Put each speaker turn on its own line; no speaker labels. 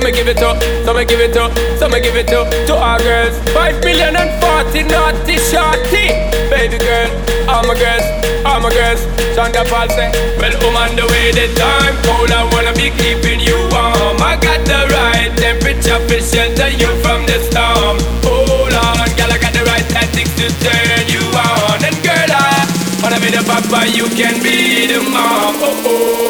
me give it up, so me give it up, so me give it up to our girls. 5,040,000 naughty shorty. Baby girl, all my girls, all my girls. Shonda Paul say, well, on the way the time cold, I wanna be keeping you warm. I got the right temperature to shelter you from the storm. Hold on, girl, I got the right tactics to turn you on. And girl, I wanna be the papa, you can be the mom. Oh oh.